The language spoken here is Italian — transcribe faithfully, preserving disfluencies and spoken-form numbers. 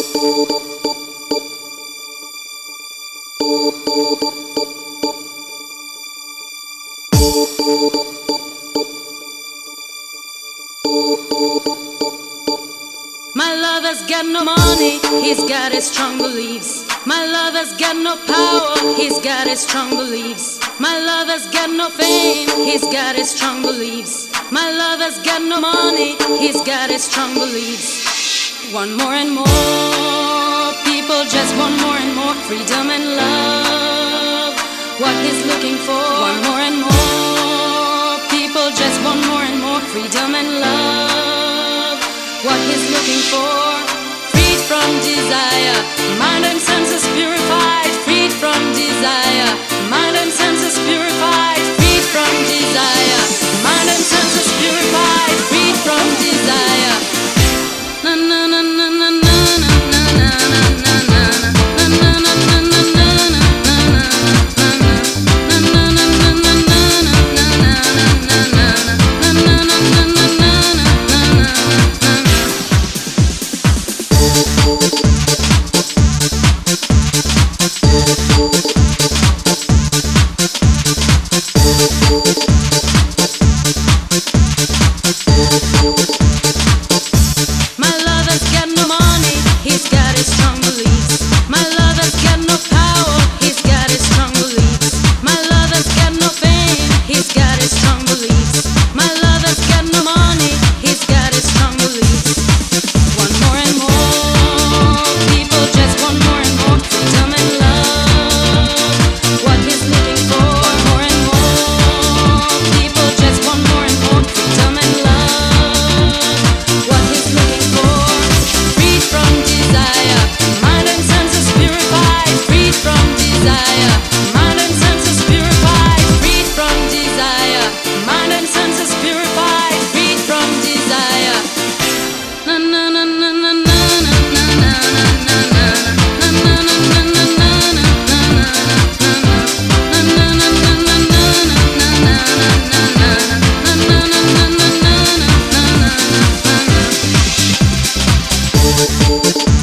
My lover's got no money, he's got his strong beliefs. My lover's got no power, he's got his strong beliefs. My lover's got no fame, he's got his strong beliefs. My lover's got no money, he's got his strong beliefs. Want more and more, people just want more and more freedom and love. What he's looking for, want more and more, people just want more and more freedom and love. What he's looking for, freed from desire, mind and senses purified, freed from desire, mind and senses purified, freed from desire, mind and senses purified, freed from desire. Na na na na na na na na na na na na na na We'll be right back.